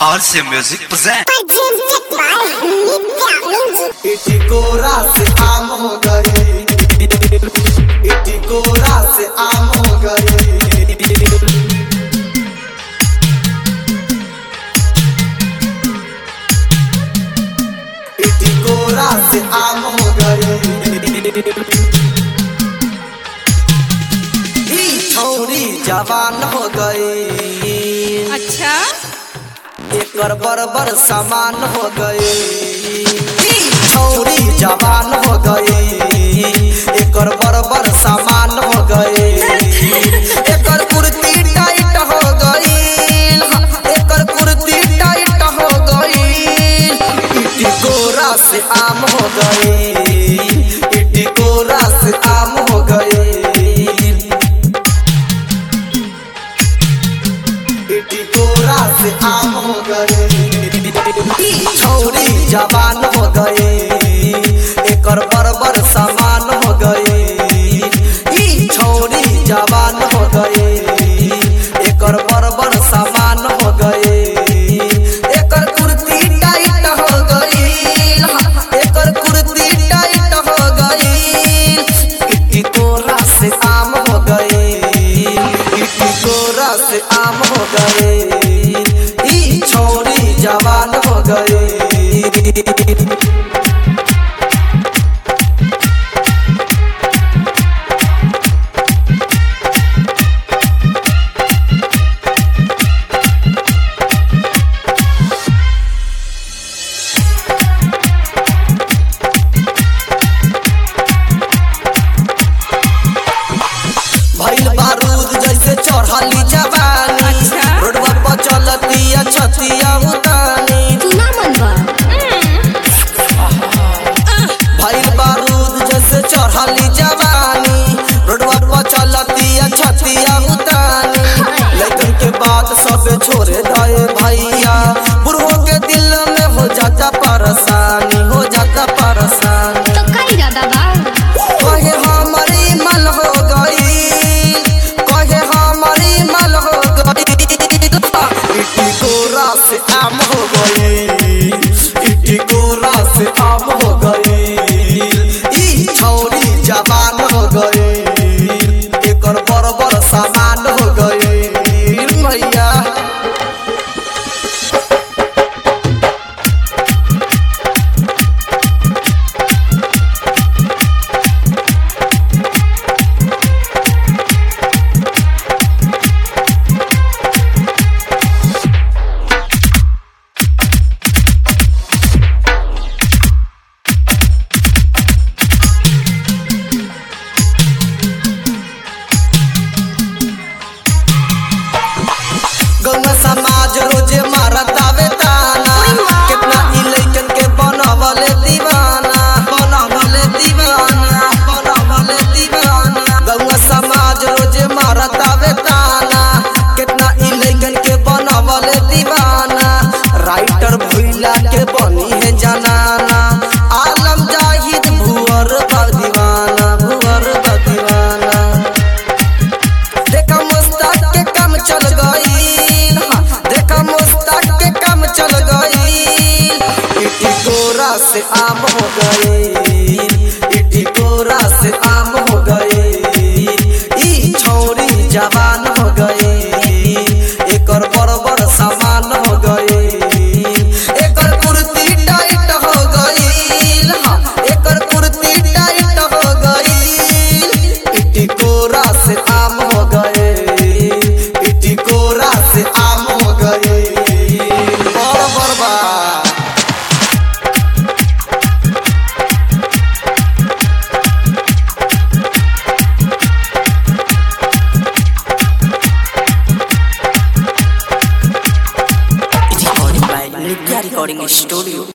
RC Music present। इटिकोरा से आम हो गए, इटिकोरा से आम हो गए, इटिकोरा से आम हो गए। छौरी जवान हो गए, अच्छा एकर बरबर सामान हो गए। छौरी जवान हो गए, एकर बरबर सामान हो गए। एकर कुर्ती टाइट हो गई, एकर कुर्ती टाइट हो गई। इटिकोरा से आम हो गए, इटिकोरा से आम हो गए, इटिकोरा से आम हो गए। छौरी जवान हो गए, एकर बरबर सामान हो गए। ई छौरी जवान हो गए, एकर बरबर सामान हो गए। एकर कुर्ती टाइट हो गई, एकर कुर्ती टाइट हो गई। इटिकोरा से आम हो गए, इटिकोरा से आम हो गए। ई छौरी जवान हो गए। भइल बारूद जैसे चढ़ली जवानी, अच्छा। रोडवा पर चलतिया छतिया उतानी। तू ना मनवा भइल बारूद जैसे चढ़ली जवानी, रोडवा पर चलतिया छतिया उतानी। लेकिन के बाद सब छोड़े दे भैया, बुढ़ो के दिल में हो जाता परेशानी, हो जाता परेशानी। तो कई ज्यादा बा कहे हमारी मल हो गई, कहे हमारी मल हो गई। इटिकोरा से आम हो गई, इटिकोरा से आम हो गई। ई छौरी जवान हो गई, एकर बरबर सामान हो गई। भैया गौवा समाज रोजे मारत आवे ताना। कितना ई लइकन के बनावले दीवाना, बनावले दीवाना, बनावले दीवाना। गौवा समाज रोजे मारत आवे ताना, कितना ई लइकन के बनावले दीवाना। राइटर भुइला के बनी है जनाना, आलम जाहिद भुअर बा दीवाना, भुअर बा दीवाना। देखा मुस्ताक के काम चल गई, देखा मुस्ताक के काम चल गई। इटिकोरा से आम हो गए,